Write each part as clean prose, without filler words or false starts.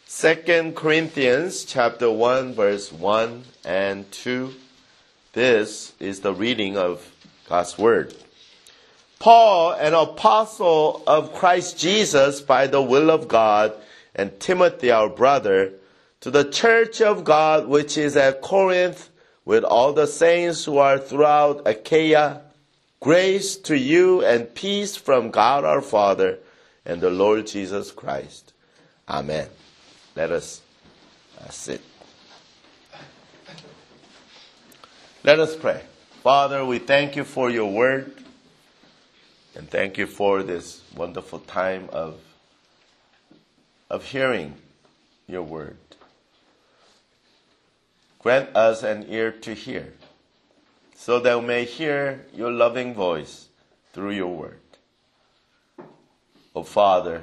2 Corinthians chapter 1, verse 1 and 2. This is the reading of God's Word. Paul, an apostle of Christ Jesus by the will of God, and Timothy, our brother, to the church of God which is at Corinth, with all the saints who are throughout Achaia, grace to you and peace from God our Father and the Lord Jesus Christ. Amen. Let us sit. Let us pray. Father, we thank you for your word, and thank you for this wonderful time of hearing your word. Grant us an ear to hear, so that we may hear your loving voice through your word. Oh, Father,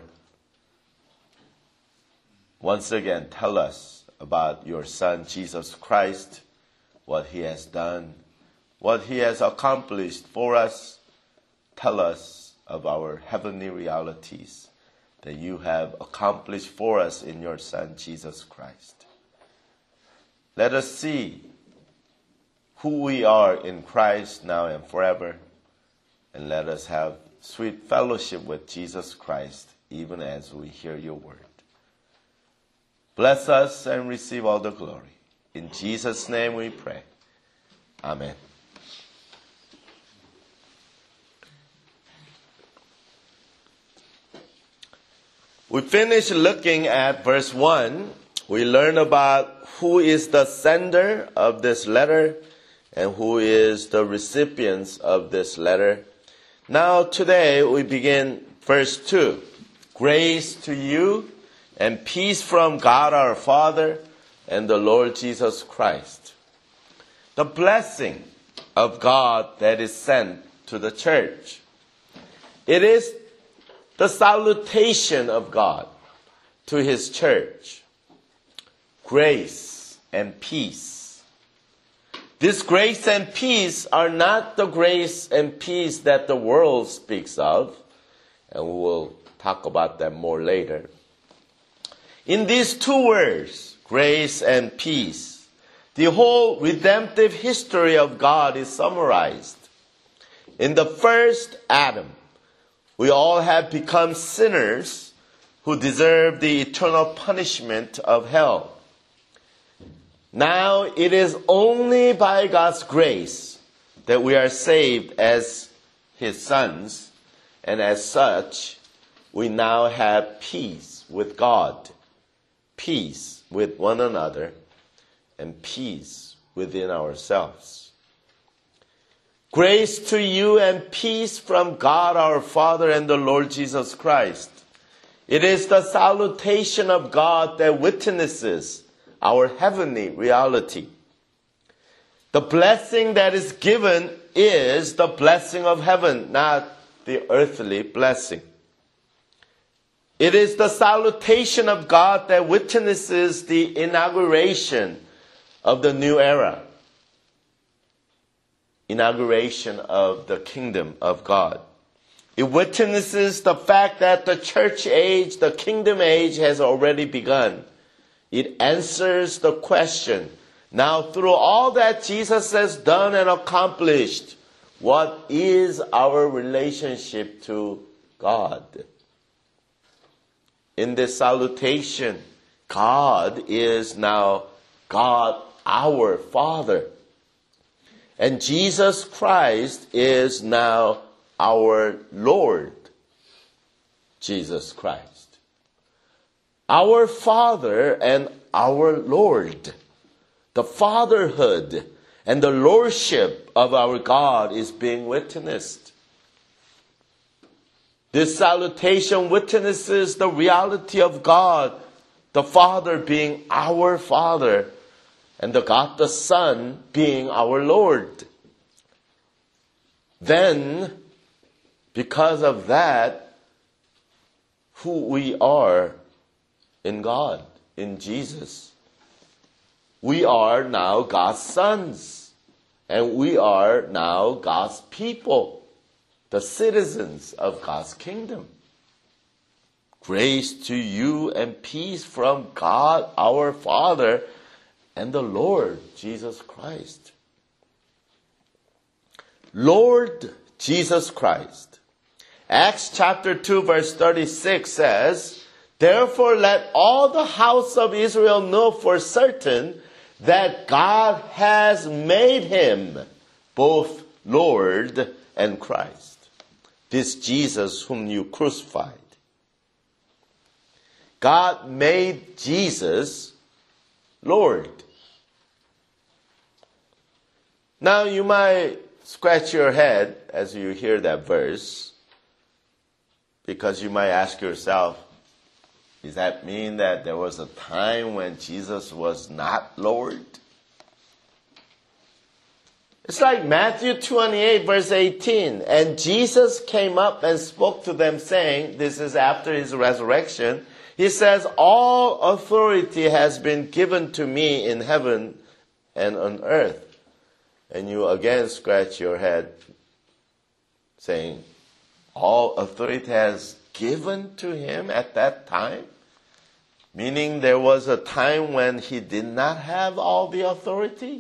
once again, tell us about your Son, Jesus Christ, what he has done, what he has accomplished for us. Tell us of our heavenly realities that you have accomplished for us in your Son, Jesus Christ. Let us see who we are in Christ now and forever, and let us have sweet fellowship with Jesus Christ even as we hear your word. Bless us and receive all the glory. In Jesus' name we pray. Amen. We finished looking at verse 1. We learned about who is the sender of this letter and who is the recipient of this letter. Now today we begin verse 2. Grace to you and peace from God our Father and the Lord Jesus Christ. The blessing of God that is sent to the church. It is the salutation of God to his church. Grace and peace. This grace and peace are not the grace and peace that the world speaks of, and we will talk about them more later. In these two words, grace and peace, the whole redemptive history of God is summarized. In the first Adam, we all have become sinners who deserve the eternal punishment of hell. Now it is only by God's grace that we are saved as his sons, and as such, we now have peace with God, peace with one another, and peace within ourselves. Grace to you and peace from God our Father and the Lord Jesus Christ. It is the salutation of God that witnesses our heavenly reality. The blessing that is given is the blessing of heaven, not the earthly blessing. It is the salutation of God that witnesses the inauguration of the new era. Inauguration of the kingdom of God. It witnesses the fact that the church age, the kingdom age has already begun. It answers the question, now through all that Jesus has done and accomplished, what is our relationship to God? In this salutation, God is now God our Father. And Jesus Christ is now our Lord, Jesus Christ. Our Father and our Lord. The fatherhood and the lordship of our God is being witnessed. This salutation witnesses the reality of God, the Father being our Father, and the God the Son being our Lord. Then, because of that, who we are in God, in Jesus. We are now God's sons, and we are now God's people, the citizens of God's kingdom. Grace to you and peace from God our Father and the Lord Jesus Christ. Lord Jesus Christ. Acts chapter 2 verse 36 says, therefore let all the house of Israel know for certain that God has made him both Lord and Christ. This Jesus whom you crucified. God made Jesus Lord. Now you might scratch your head as you hear that verse, because you might ask yourself, does that mean that there was a time when Jesus was not Lord? It's like Matthew 28 verse 18. And Jesus came up and spoke to them saying, this is after his resurrection. He says, all authority has been given to me in heaven and on earth. And you again scratch your head saying, all authority has given to him at that time? Meaning there was a time when he did not have all the authority?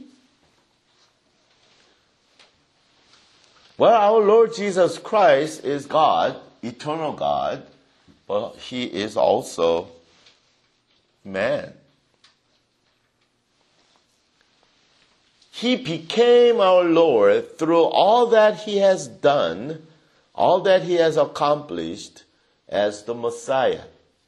Well, our Lord Jesus Christ is God, eternal God, but he is also man. He became our Lord through all that he has done, all that he has accomplished as the Messiah.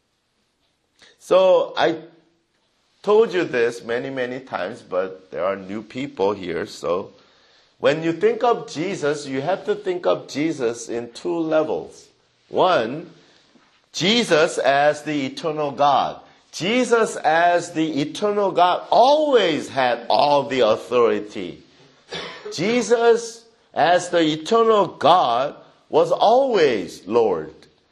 So I told you this many, many times, but there are new people here. So when you think of Jesus, you have to think of Jesus in two levels. One, Jesus as the eternal God. Jesus as the eternal God always had all the authority. Jesus as the eternal God was always Lord.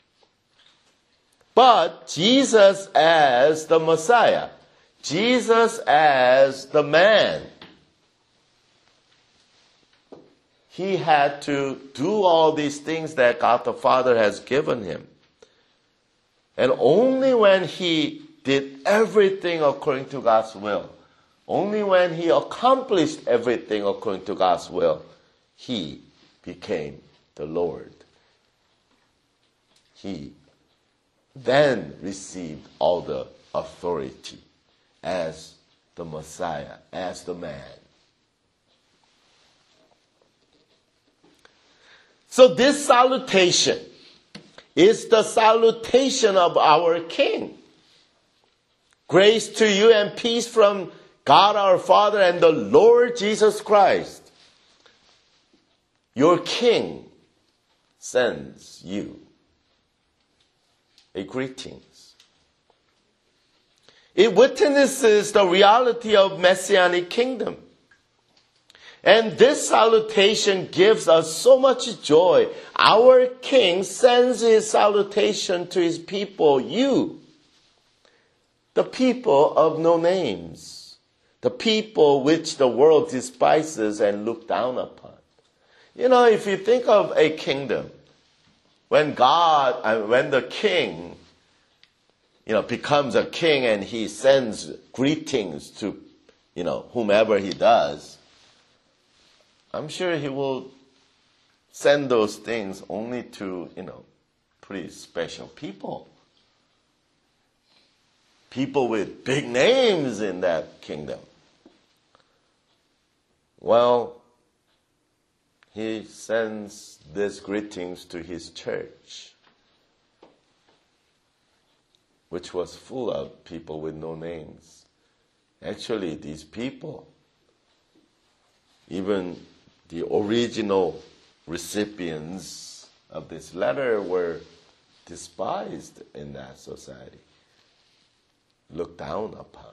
But Jesus as the Messiah, Jesus as the man, he had to do all these things that God the Father has given him. And only when he did everything according to God's will, only when he accomplished everything according to God's will, he became the Lord. He then received all the authority as the Messiah, as the man. So this salutation is the salutation of our King. Grace to you and peace from God our Father and the Lord Jesus Christ. Your King sends you a greetings. It witnesses the reality of Messianic kingdom. And this salutation gives us so much joy. Our King sends his salutation to his people, you, the people of no names, the people which the world despises and look down upon. You know, if you think of a kingdom, when the king, becomes a king and he sends greetings to, whomever he does, I'm sure he will send those things only to, pretty special people. People with big names in that kingdom. Well, he sends these greetings to his church, which was full of people with no names. Actually, these people, even the original recipients of this letter, were despised in that society, looked down upon.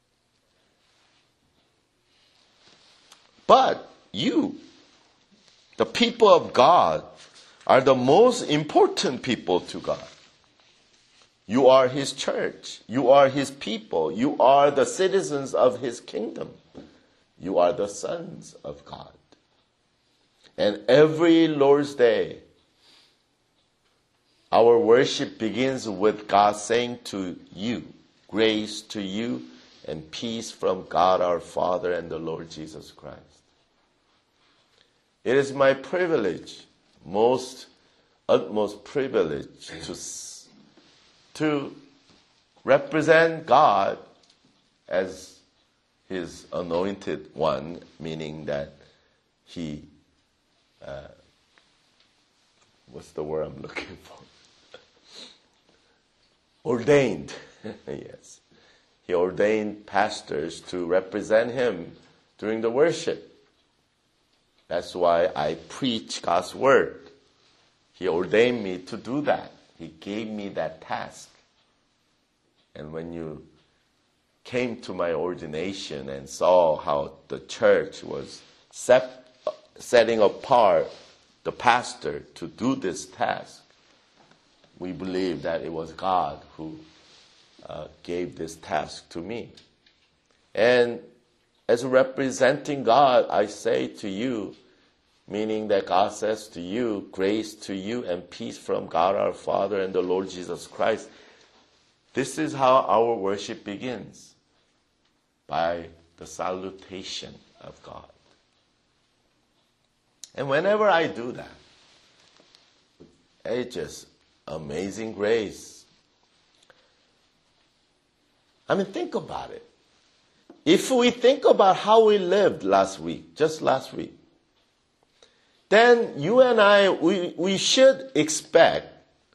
But you, the people of God, are the most important people to God. You are his church. You are his people. You are the citizens of his kingdom. You are the sons of God. And every Lord's Day, our worship begins with God saying to you, grace to you and peace from God our Father and the Lord Jesus Christ. It is my privilege, utmost privilege, to represent God as His anointed one, meaning that He, what's the word I'm looking for? Ordained, yes. He ordained pastors to represent Him during the worship. That's why I preach God's word. He ordained me to do that. He gave me that task. And when you came to my ordination and saw how the church was setting apart the pastor to do this task, we believe that it was God who gave this task to me. And as representing God, I say to you, meaning that God says to you, grace to you and peace from God our Father and the Lord Jesus Christ. This is how our worship begins, by the salutation of God. And whenever I do that, it's just amazing grace. I mean, think about it. If we think about how we lived last week, just last week, then you and I, we should expect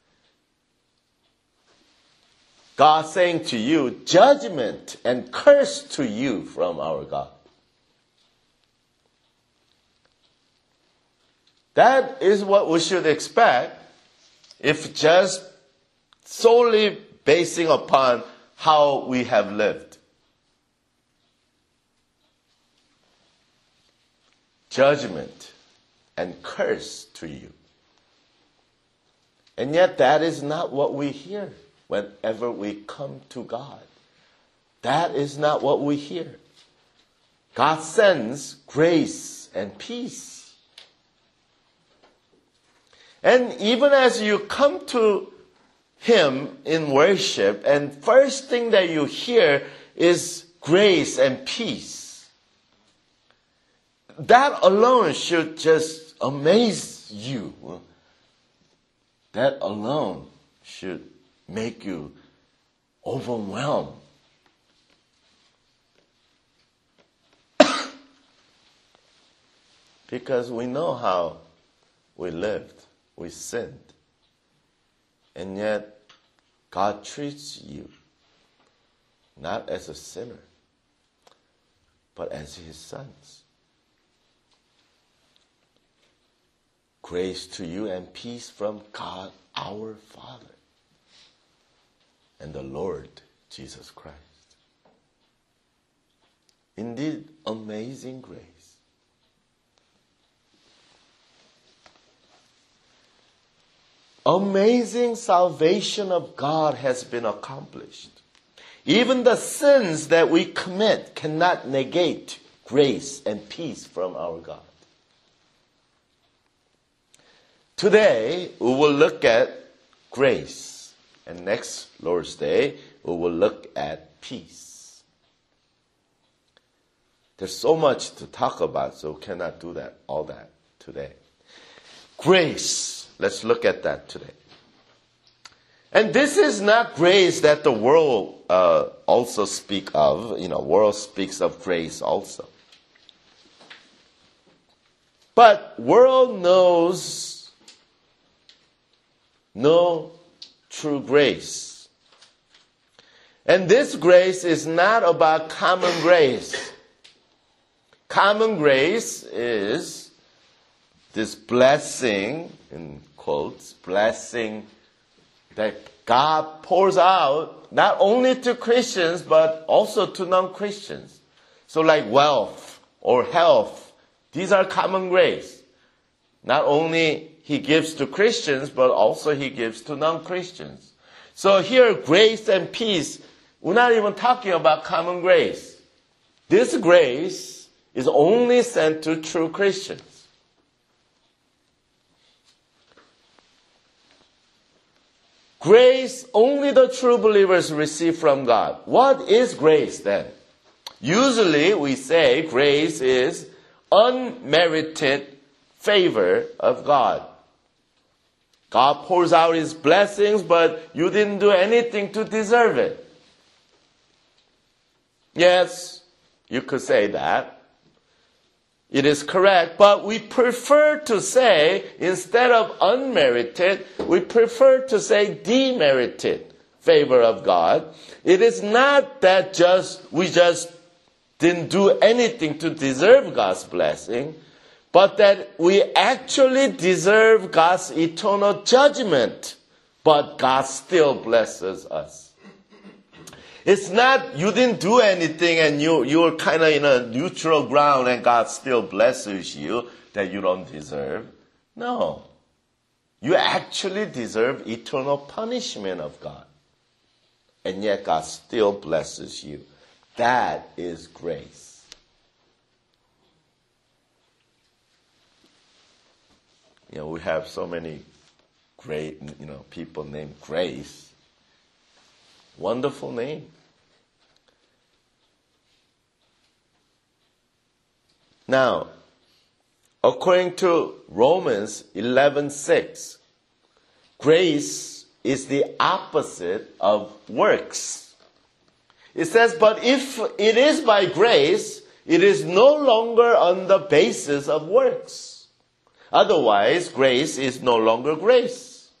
God saying to you, judgment and curse to you from our God. That is what we should expect if just solely basing upon how we have lived. Judgment and curse to you. And yet that is not what we hear whenever we come to God. That is not what we hear. God sends grace and peace. And even as you come to Him in worship, and first thing that you hear is grace and peace, that alone should just amaze you. That alone should make you overwhelmed. Because we know how we lived. We sinned. And yet, God treats you not as a sinner, but as His sons. Grace to you and peace from God our Father and the Lord Jesus Christ. Indeed, amazing grace. Amazing salvation of God has been accomplished. Even the sins that we commit cannot negate grace and peace from our God. Today, we will look at grace. And next Lord's Day, we will look at peace. There's so much to talk about, so we cannot do all that today. Grace. Let's look at that today. And this is not grace that the world also speak of. World speaks of grace also. But world knows no true grace. And this grace is not about common grace. Common grace is this blessing, in quotes, blessing that God pours out not only to Christians but also to non-Christians. So like wealth or health, these are common grace. Not only He gives to Christians, but also He gives to non-Christians. So here, grace and peace, we're not even talking about common grace. This grace is only sent to true Christians. Grace only the true believers receive from God. What is grace then? Usually we say grace is unmerited favor of God. God pours out His blessings, but you didn't do anything to deserve it. Yes, you could say that. It is correct, but we prefer to say, instead of unmerited, we prefer to say demerited favor of God. It is not that we just didn't do anything to deserve God's blessing, but that we actually deserve God's eternal judgment, but God still blesses us. It's not you didn't do anything and you're kind of in a neutral ground and God still blesses you that you don't deserve. No. You actually deserve eternal punishment of God. And yet God still blesses you. That is grace. We have so many great, people named Grace. Wonderful name. Now, according to Romans 11:6, grace is the opposite of works. It says, but if it is by grace, it is no longer on the basis of works. Otherwise, grace is no longer grace.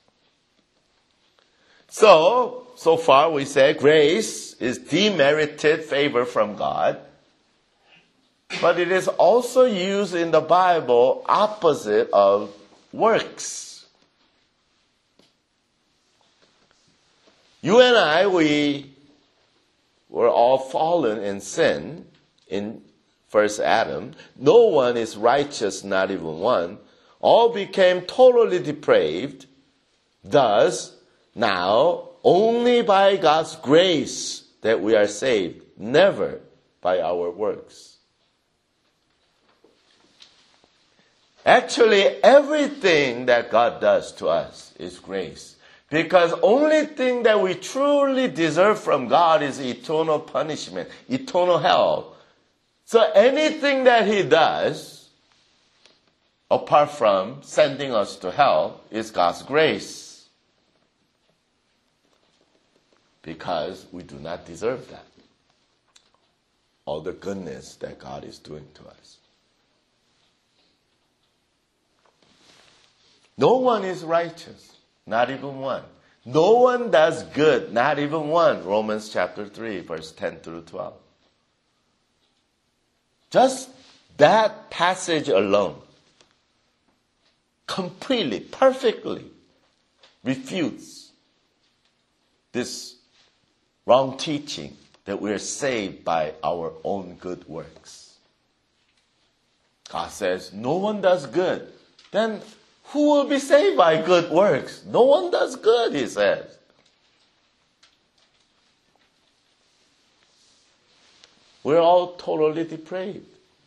So far we say grace is demerited favor from God. But it is also used in the Bible opposite of works. You and I, we were all fallen in sin in first Adam. No one is righteous, not even one. All became totally depraved. Thus, now, only by God's grace that we are saved, never by our works. Actually, everything that God does to us is grace. Because only thing that we truly deserve from God is eternal punishment, eternal hell. So anything that He does, apart from sending us to hell, is God's grace. Because we do not deserve that. All the goodness that God is doing to us. No one is righteous, not even one. No one does good, not even one. Romans chapter 3, verse 10 through 12. Just that passage alone completely, perfectly refutes this wrong teaching that we are saved by our own good works. God says, no one does good. Then who will be saved by good works? No one does good, He says. We're all totally depraved.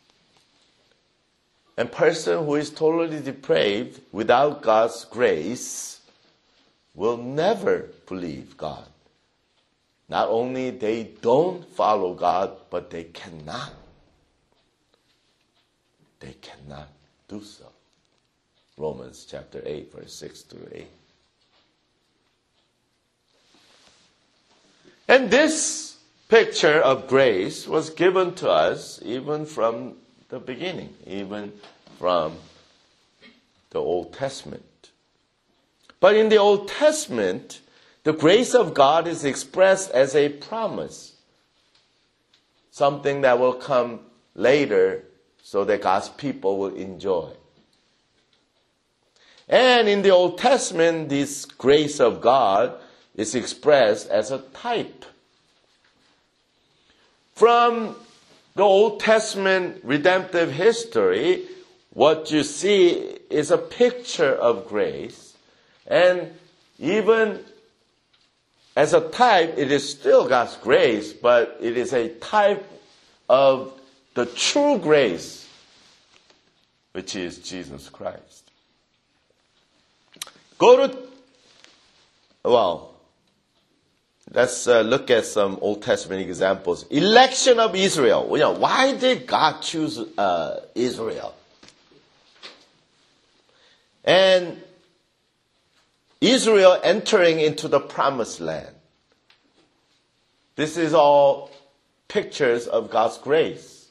A person who is totally depraved without God's grace will never believe God. Not only they don't follow God, but they cannot. They cannot do so. Romans chapter 8, verse 6 through 8. And this picture of grace was given to us even from the beginning, even from the Old Testament. But in the Old Testament, the grace of God is expressed as a promise, something that will come later so that God's people will enjoy. And in the Old Testament, this grace of God is expressed as a type. From the Old Testament redemptive history, what you see is a picture of grace. And even as a type, it is still God's grace, but it is a type of the true grace, which is Jesus Christ. Go to well, let's look at some Old Testament examples. Election of Israel. Why did God choose Israel? And Israel entering into the promised land. This is all pictures of God's grace.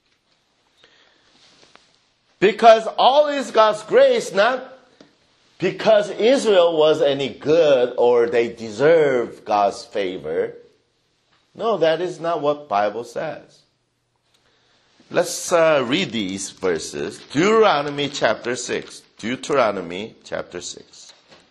Because all is God's grace, not because Israel was any good or they deserve God's favor. No, that is not what the Bible says. Let's read these verses. Deuteronomy chapter 6. Deuteronomy chapter 6.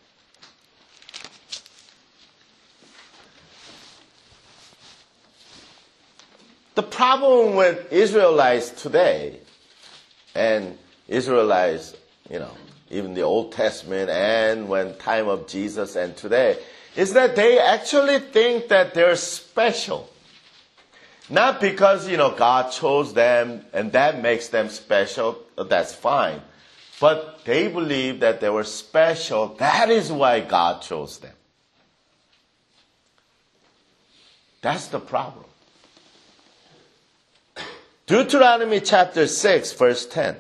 The problem with Israelites today, and Israelites, even the Old Testament and when time of Jesus and today, is that they actually think that they're special. Not because, God chose them and that makes them special, that's fine. But they believe that they were special. That is why God chose them. That's the problem. Deuteronomy chapter 6, verse 10.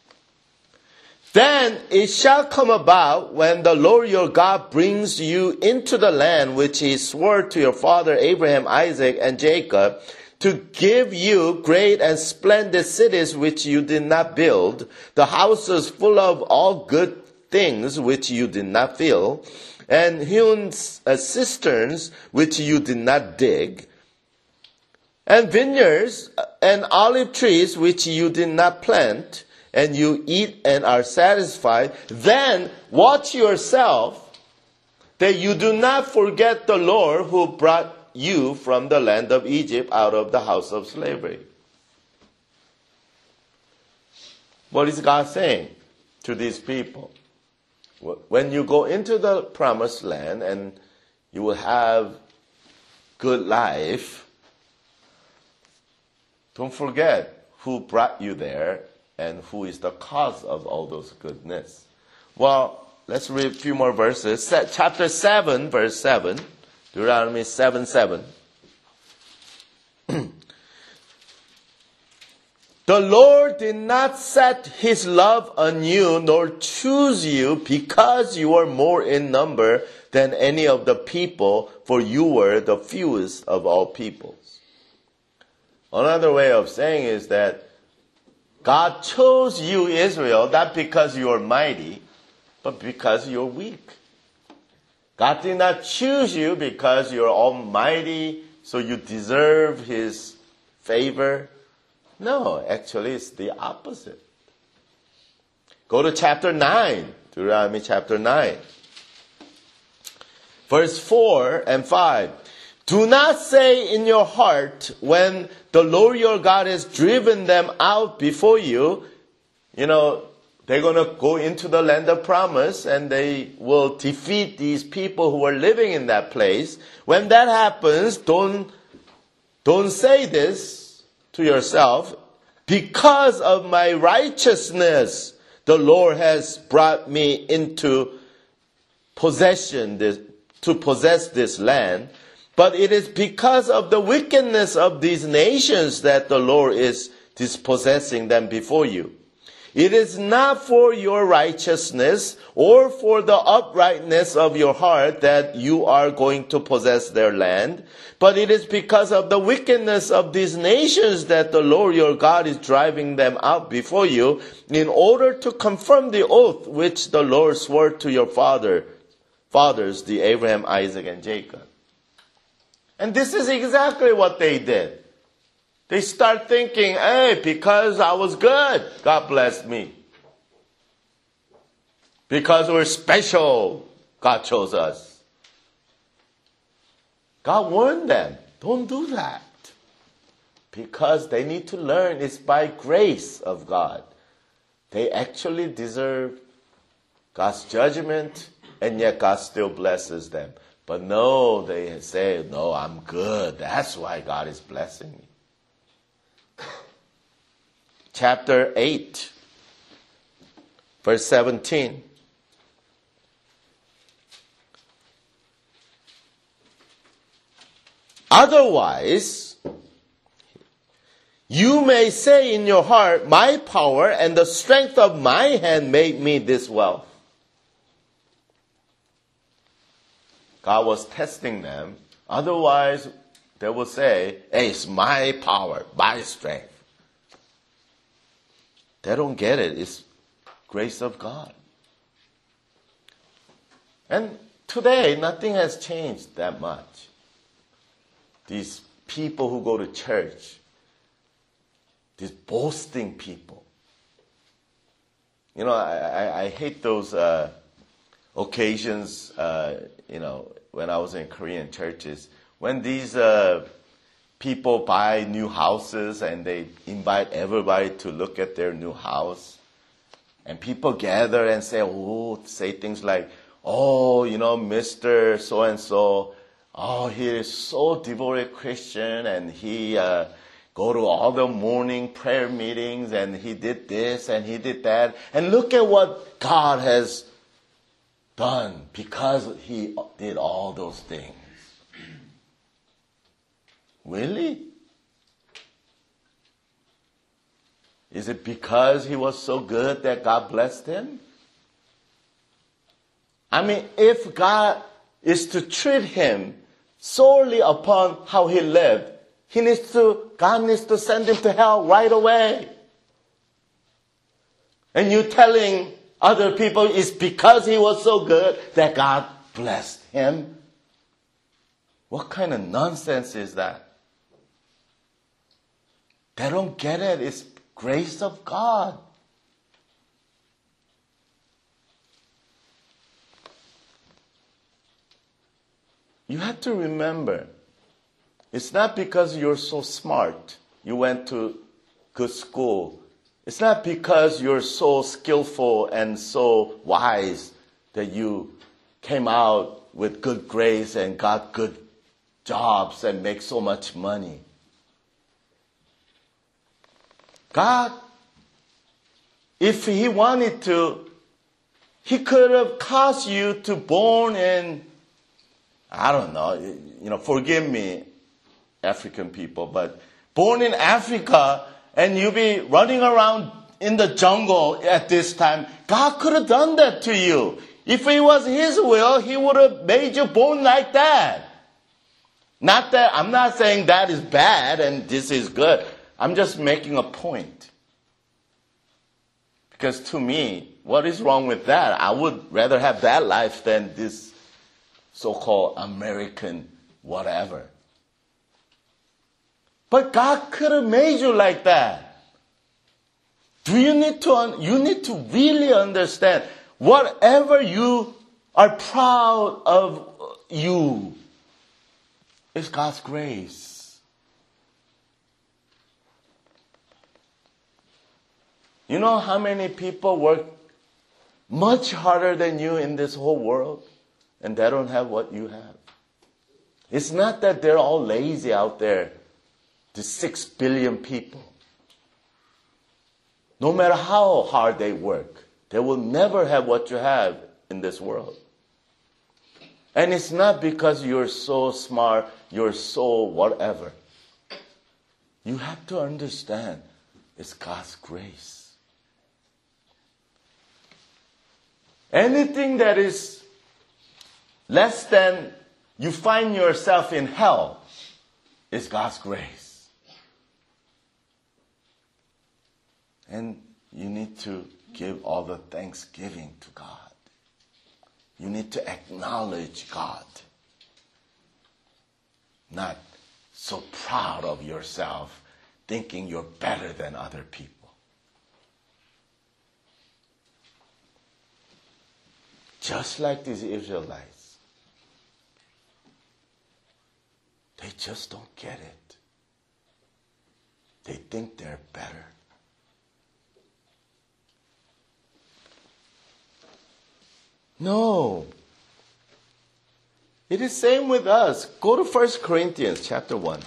Then it shall come about when the Lord your God brings you into the land which he swore to your father Abraham, Isaac, and Jacob, to give you great and splendid cities which you did not build, the houses full of all good things which you did not fill, and hewn cisterns which you did not dig, and vineyards and olive trees which you did not plant, and you eat and are satisfied, then watch yourself that you do not forget the Lord who brought you from the land of Egypt out of the house of slavery. What is God saying to these people? When you go into the promised land and you will have good life, don't forget who brought you there and who is the cause of all those goodness. Well, let's read a few more verses. Chapter 7, verse 7. Deuteronomy 7:7. The Lord did not set his love on you, nor choose you, because you are more in number than any of the people, for you were the fewest of all peoples. Another way of saying is that God chose you, Israel, not because you are mighty, but because you're weak. God did not choose you because you're almighty, so you deserve his favor. No, actually it's the opposite. Go to chapter 9, Deuteronomy chapter 9. Verse 4 and 5. Do not say in your heart when the Lord your God has driven them out before you, they're going to go into the land of promise and they will defeat these people who are living in that place. When that happens, don't say this to yourself. Because of my righteousness, the Lord has brought me into possession, to possess this land. But it is because of the wickedness of these nations that the Lord is dispossessing them before you. It is not for your righteousness or for the uprightness of your heart that you are going to possess their land, but it is because of the wickedness of these nations that the Lord your God is driving them out before you, in order to confirm the oath which the Lord swore to your fathers, the Abraham, Isaac, and Jacob. And this is exactly what they did. They start thinking, hey, because I was good, God blessed me. Because we're special, God chose us. God warned them, don't do that. Because they need to learn it's by grace of God. They actually deserve God's judgment, and yet God still blesses them. But no, they say, no, I'm good. That's why God is blessing me. Chapter 8, verse 17. Otherwise, you may say in your heart, my power and the strength of my hand made me this wealth. God was testing them. Otherwise, they will say, hey, it's my power, my strength. They don't get it. It's grace of God. And today, nothing has changed that much. These people who go to church, these boasting people. You know, I hate those occasions, when I was in Korean churches, when these people buy new houses and they invite everybody to look at their new house. And people gather and say things like, Mr. So-and-so, he is so devoted Christian and he go to all the morning prayer meetings and he did this and he did that. And look at what God has done because he did all those things. Really? Is it because he was so good that God blessed him? I mean, if God is to treat him solely upon how he lived, God needs to send him to hell right away. And you telling other people it's because he was so good that God blessed him? What kind of nonsense is that? They don't get it. It's grace of God. You have to remember, it's not because you're so smart, you went to good school. It's not because you're so skillful and so wise that you came out with good grades and got good jobs and make so much money. God, if he wanted to, he could have caused you to born in, forgive me, African people, but born in Africa and you be running around in the jungle at this time. God could have done that to you. If it was his will, he would have made you born like that. Not that, I'm not saying that is bad and this is good. I'm just making a point. Because to me, what is wrong with that? I would rather have that life than this so-called American whatever. But God could have made you like that. You need to really understand, whatever you are proud of you is God's grace. You know how many people work much harder than you in this whole world and they don't have what you have? It's not that they're all lazy out there, the 6 billion people. No matter how hard they work, they will never have what you have in this world. And it's not because you're so smart, you're so whatever. You have to understand it's God's grace. Anything that is less than you find yourself in hell is God's grace. And you need to give all the thanksgiving to God. You need to acknowledge God. Not so proud of yourself, thinking you're better than other people. Just like these Israelites. They just don't get it. They think they're better. No. It is same with us. Go to 1 Corinthians chapter 1.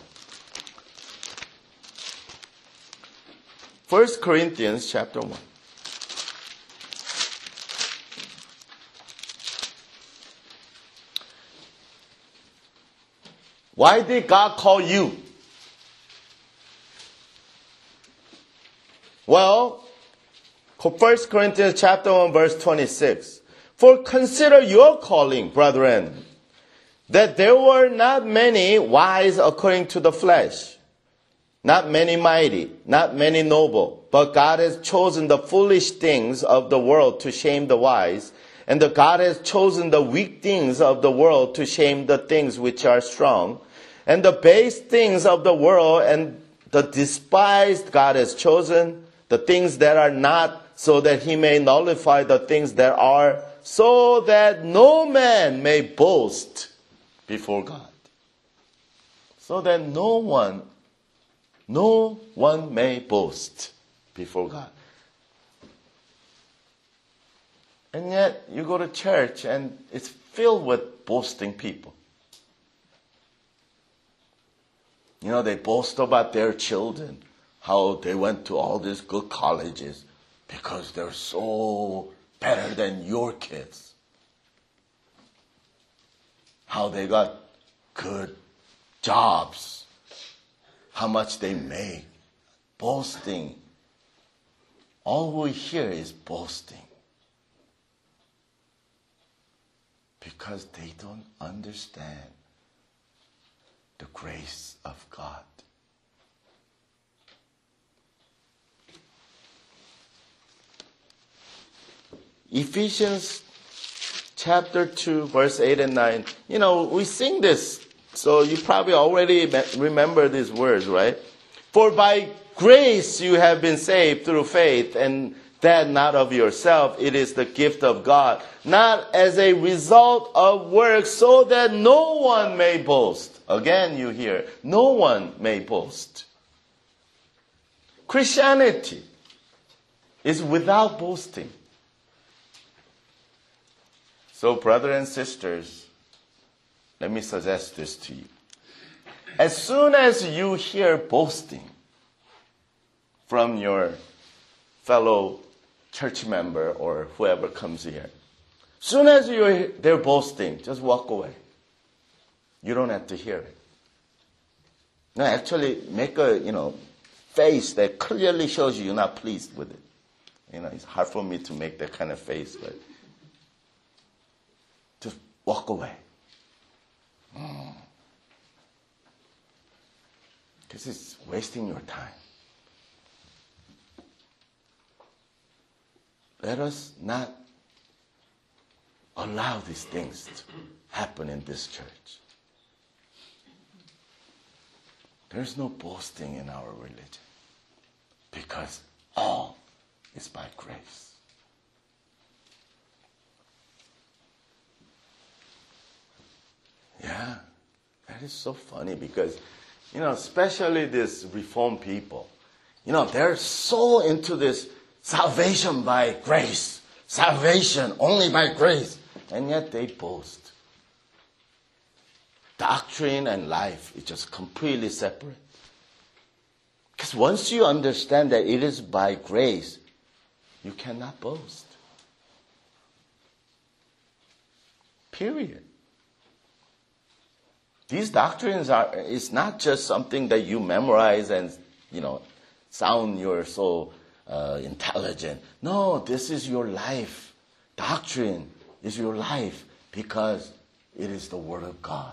1 Corinthians chapter 1. Why did God call you? Well, 1 Corinthians chapter 1 verse 26. For consider your calling, brethren, that there were not many wise according to the flesh, not many mighty, not many noble, but God has chosen the foolish things of the world to shame the wise, and God has chosen the weak things of the world to shame the things which are strong, and the base things of the world and the despised God has chosen, the things that are not, so that he may nullify the things that are, so that no man may boast before God. So that no one may boast before God. And yet you go to church and it's filled with boasting people. You know, they boast about their children, how they went to all these good colleges because they're so better than your kids. How they got good jobs, how much they make. Boasting. All we hear is boasting. Because they don't understand the grace of God. Ephesians chapter 2, verse 8 and 9. You know, we sing this, so you probably already remember these words, right? For by grace you have been saved through faith, and that not of yourself, it is the gift of God, not as a result of works, so that no one may boast. Again, you hear, no one may boast. Christianity is without boasting. So, brothers and sisters, let me suggest this to you. As soon as you hear boasting from your fellow church member or whoever comes here, as soon as they're boasting, just walk away. You don't have to hear it. No, actually, make a face that clearly shows you're not pleased with it. It's hard for me to make that kind of face, but just walk away. Because it's wasting your time. Let us not allow these things to happen in this church. There's no boasting in our religion because all is by grace. Yeah, that is so funny because, especially these Reformed people, they're so into this salvation by grace, salvation only by grace, and yet they boast. Doctrine and life is just completely separate. Because once you understand that it is by grace, you cannot boast. Period. These doctrines it's not just something that you memorize and, sound you're so intelligent. No, this is your life. Doctrine is your life because it is the Word of God.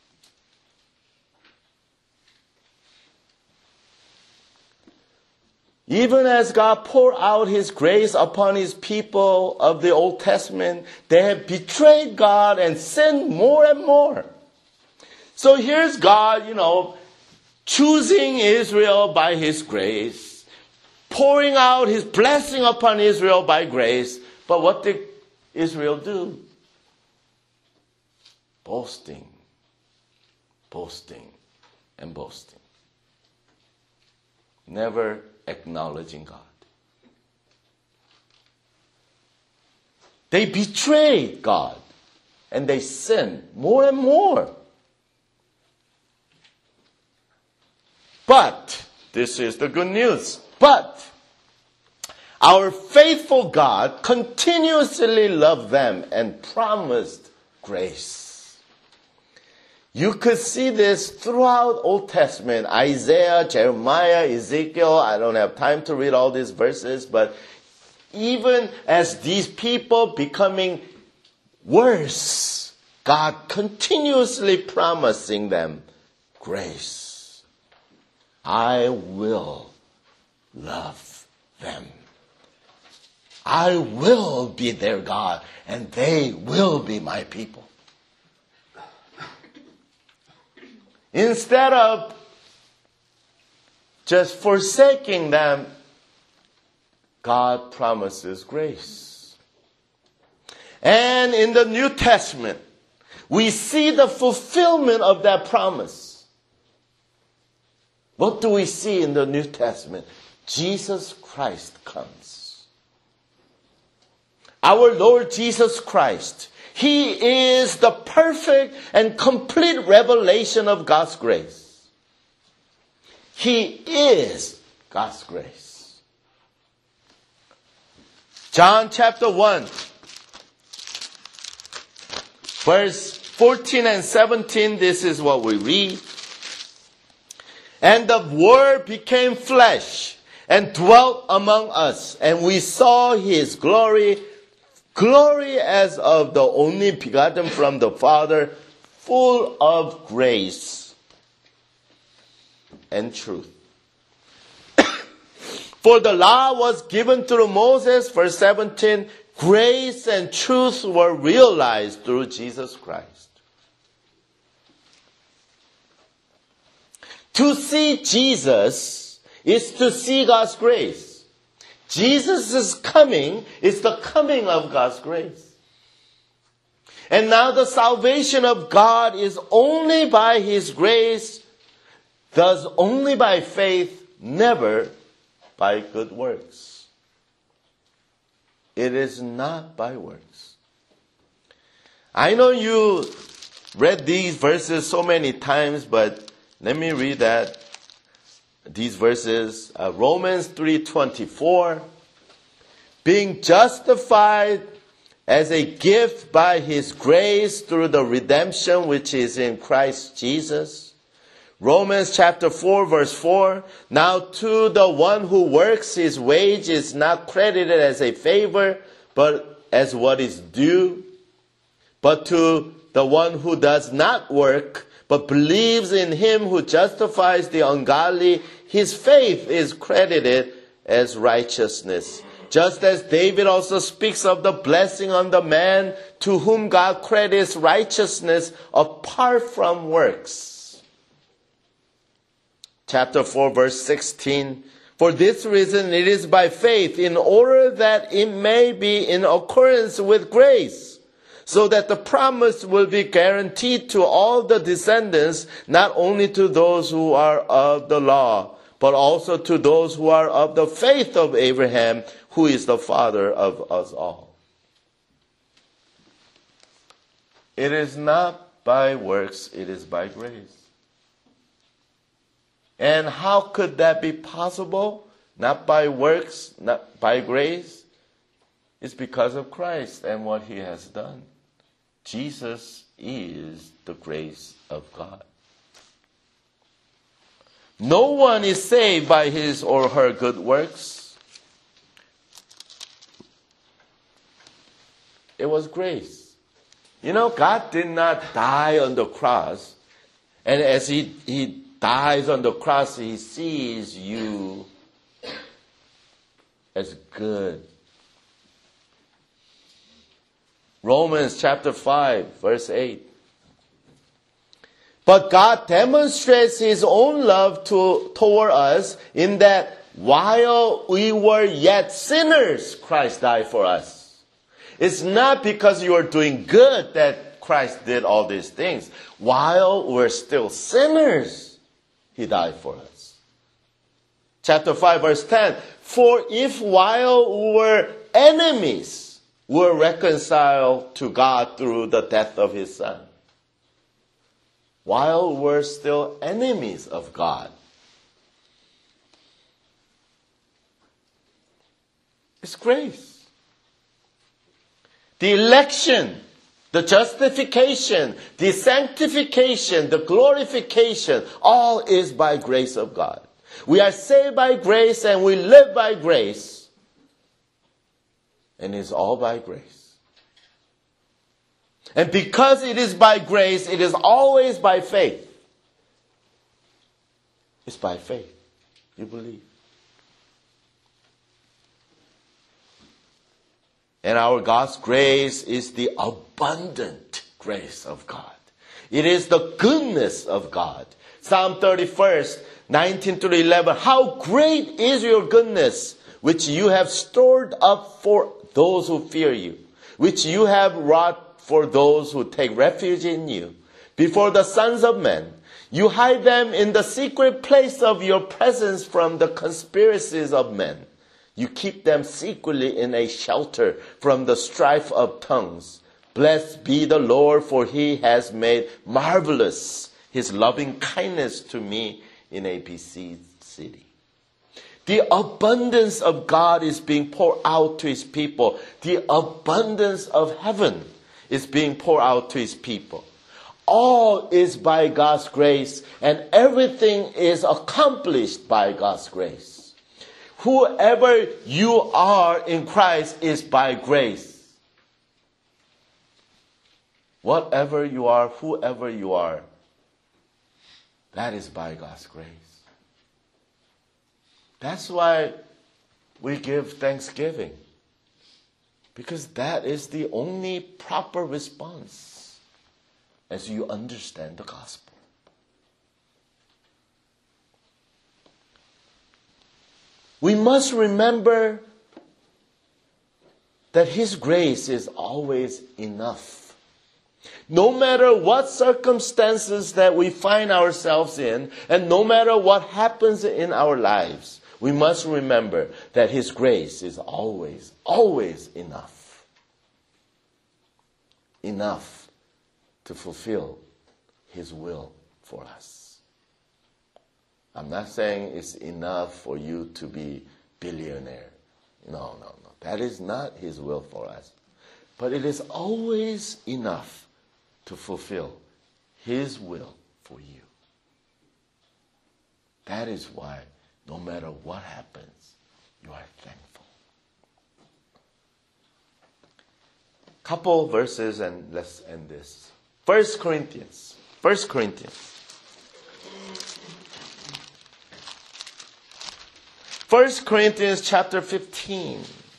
Even as God poured out His grace upon His people of the Old Testament, they have betrayed God and sinned more and more. So here's God, choosing Israel by His grace, pouring out His blessing upon Israel by grace. But what did Israel do? Boasting, boasting, and boasting. Never acknowledging God. They betrayed God and they sinned more and more. But, this is the good news, but our faithful God continuously loved them and promised grace. You could see this throughout Old Testament. Isaiah, Jeremiah, Ezekiel. I don't have time to read all these verses, but even as these people becoming worse, God continuously promising them grace. I will love them. I will be their God, and they will be my people. Instead of just forsaking them, God promises grace. And in the New Testament, we see the fulfillment of that promise. What do we see in the New Testament? Jesus Christ comes. Our Lord Jesus Christ, He is the perfect and complete revelation of God's grace. He is God's grace. John chapter 1, verse 14 and 17, this is what we read. And the Word became flesh and dwelt among us, and we saw His glory, glory as of the only begotten from the Father, full of grace and truth. For the law was given through Moses, verse 17, grace and truth were realized through Jesus Christ. To see Jesus is to see God's grace. Jesus' coming is the coming of God's grace. And now the salvation of God is only by His grace, thus only by faith, never by good works. It is not by works. I know you read these verses so many times, but let me read these verses. Romans 3:24, being justified as a gift by His grace through the redemption which is in Christ Jesus. Romans chapter 4 verse 4, now to the one who works his wage is not credited as a favor, but as what is due. But to the one who does not work, but believes in Him who justifies the ungodly, his faith is credited as righteousness. Just as David also speaks of the blessing on the man to whom God credits righteousness apart from works. Chapter 4, verse 16. For this reason it is by faith, in order that it may be in accordance with grace, so that the promise will be guaranteed to all the descendants, not only to those who are of the law, but also to those who are of the faith of Abraham, who is the father of us all. It is not by works, it is by grace. And how could that be possible? Not by works, not by grace. It's because of Christ and what He has done. Jesus is the grace of God. No one is saved by his or her good works. It was grace. You know, God did not die on the cross, and as He dies on the cross, He sees you as good. Romans chapter 5, verse 8. But God demonstrates His own love toward us in that while we were yet sinners, Christ died for us. It's not because you are doing good that Christ did all these things. While we're still sinners, He died for us. Chapter 5, verse 10. For if while we were enemies, we were reconciled to God through the death of His Son. While we're still enemies of God. It's grace. The election The justification, the sanctification, the glorification, all is by grace of God. We are saved by grace and we live by grace. And it's all by grace. And because it is by grace, it is always by faith. It's by faith. You believe. And our God's grace is the abundant grace of God. It is the goodness of God. Psalm 31, 19 to 11. How great is your goodness, which you have stored up for those who fear you, which you have wrought for those who take refuge in you. Before the sons of men, you hide them in the secret place of your presence from the conspiracies of men. You keep them secretly in a shelter from the strife of tongues. Blessed be the Lord, for he has made marvelous his loving kindness to me in a besieged city. The abundance of God is being poured out to his people. The abundance of heaven is being poured out to his people. All is by God's grace, and everything is accomplished by God's grace. Whoever you are in Christ is by grace. Whatever you are, whoever you are, that is by God's grace. That's why we give thanksgiving. Because that is the only proper response as you understand the gospel. We must remember that his grace is always enough. No matter what circumstances that we find ourselves in, and no matter what happens in our lives, we must remember that his grace is always, always enough. Enough to fulfill his will for us. I'm not saying it's enough for you to be billionaire. No. That is not his will for us. But it is always enough to fulfill his will for you. That is why no matter what happens, you are thankful. Couple verses and let's end this. 1 Corinthians. 1 Corinthians. 1 Corinthians chapter 15.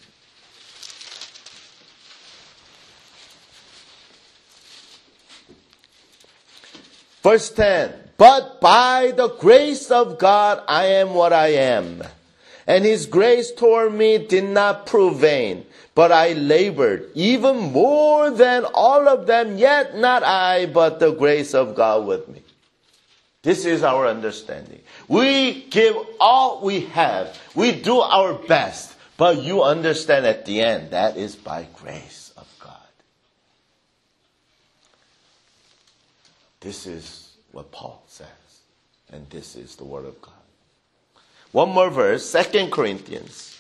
Verse 10. But by the grace of God I am what I am. And his grace toward me did not prove vain, but I labored even more than all of them, yet not I, but the grace of God with me. This is our understanding. We give all we have. We do our best. But you understand at the end, that is by grace of God. This is what Paul says. And this is the word of God. One more verse, 2 Corinthians.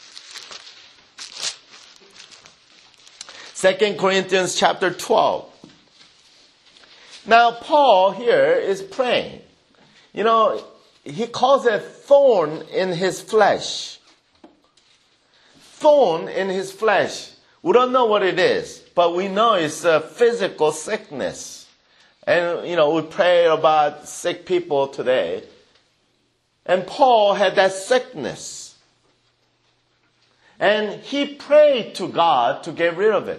2 Corinthians chapter 12. Now Paul here is praying. You know, he calls it thorn in his flesh. Thorn in his flesh. We don't know what it is, but we know it's a physical sickness. And, you know, we pray about sick people today. And Paul had that sickness. And he prayed to God to get rid of it.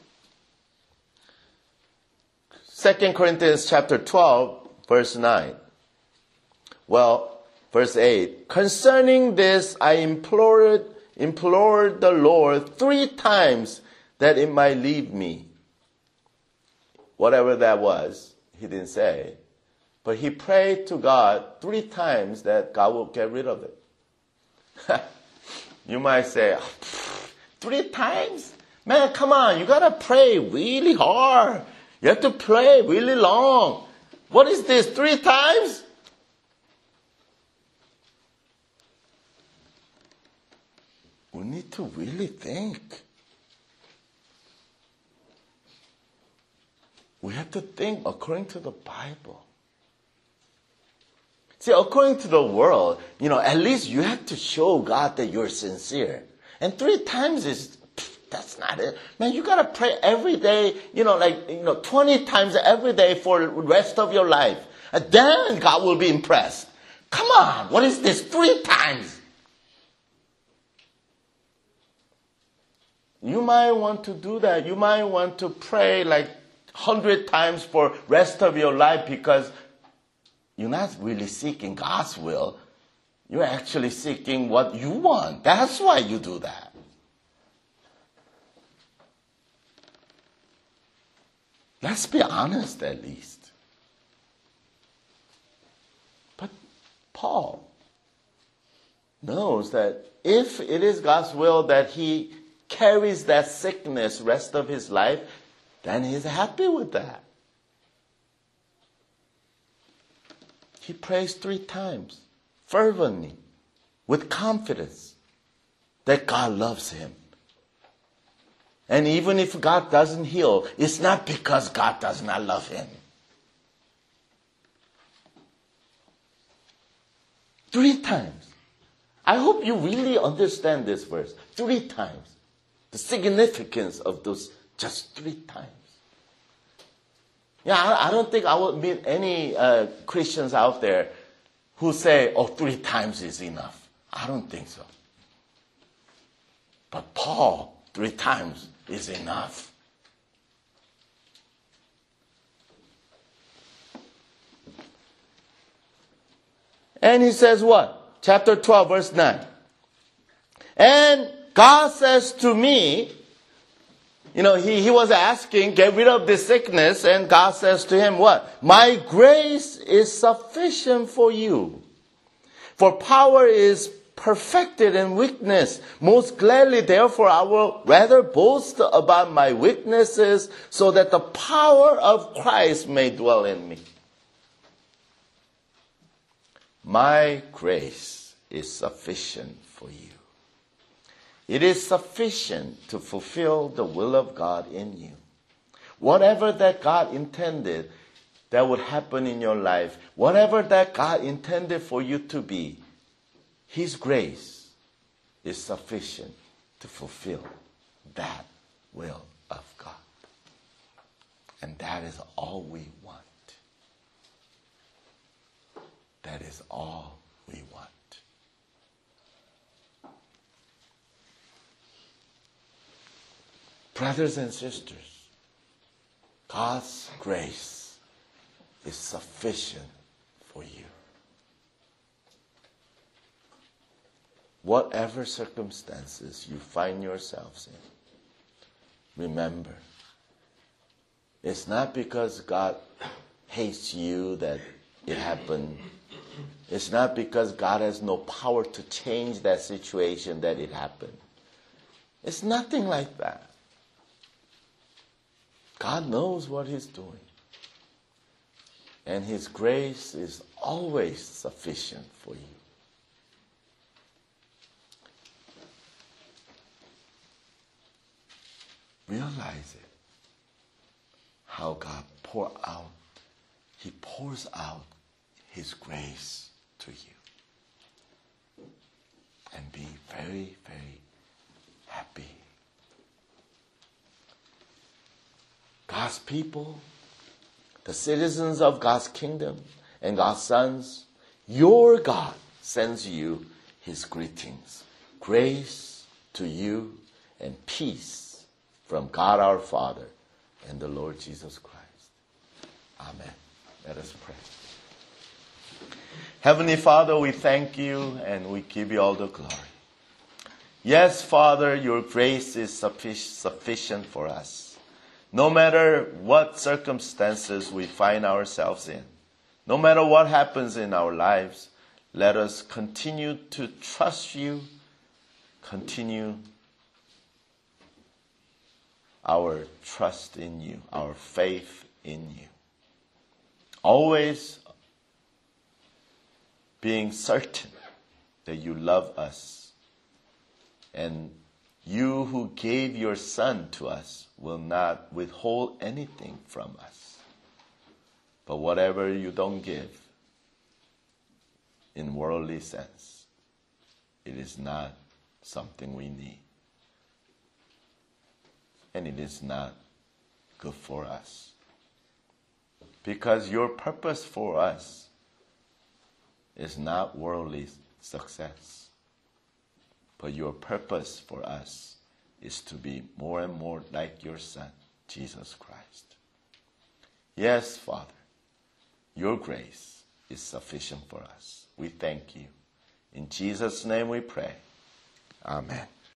2 Corinthians chapter 12, verse 9. Well, verse 8. Concerning this, I implored the Lord 3 times that it might leave me. Whatever that was, he didn't say. But he prayed to God 3 times that God will get rid of it. You might say, 3 times? Man, come on, you gotta pray really hard. You have to pray really long. What is this, 3 times? We need to really think. We have to think according to the Bible. See, according to the world, at least you have to show God that you're sincere. And 3 times that's not it. Man, you gotta pray every day, 20 times every day for the rest of your life. And then God will be impressed. Come on, what is this? 3 times. You might want to do that. You might want to pray 100 times for rest of your life, because you're not really seeking God's will. You're actually seeking what you want. That's why you do that. Let's be honest at least. But Paul knows that if it is God's will that he carries that sickness rest of his life, then he's happy with that. He prays 3 times, fervently, with confidence that God loves him. And even if God doesn't heal, it's not because God does not love him. 3 times. I hope you really understand this verse. 3 times. The significance of those just 3 times. Yeah, I don't think I would meet any Christians out there who say, 3 times is enough. I don't think so. But Paul, 3 times is enough. And he says what? Chapter 12, verse 9. And God says to me, he was asking, get rid of this sickness, and God says to him what? My grace is sufficient for you. For power is perfected in weakness. Most gladly, therefore, I will rather boast about my weaknesses, so that the power of Christ may dwell in me. My grace is sufficient for you. It is sufficient to fulfill the will of God in you. Whatever that God intended that would happen in your life, whatever that God intended for you to be, His grace is sufficient to fulfill that will of God. And that is all we want. That is all we want. Brothers and sisters, God's grace is sufficient for you. Whatever circumstances you find yourselves in, remember, it's not because God hates you that it happened. It's not because God has no power to change that situation that it happened. It's nothing like that. God knows what He's doing. And His grace is always sufficient for you. Realize it. How God He pours out His grace to you. And be very, very happy. God's people, the citizens of God's kingdom and God's sons, your God sends you His greetings. Grace to you and peace from God our Father and the Lord Jesus Christ. Amen. Let us pray. Heavenly Father, we thank you and we give you all the glory. Yes, Father, your grace is sufficient for us. No matter what circumstances we find ourselves in, no matter what happens in our lives, let us continue to trust you, continue our trust in you, our faith in you. Always being certain that you love us, and you who gave your Son to us will not withhold anything from us. But whatever you don't give in worldly sense, it is not something we need. And it is not good for us. Because your purpose for us is not worldly success. But your purpose for us is to be more and more like your Son, Jesus Christ. Yes, Father, your grace is sufficient for us. We thank you. In Jesus' name we pray. Amen.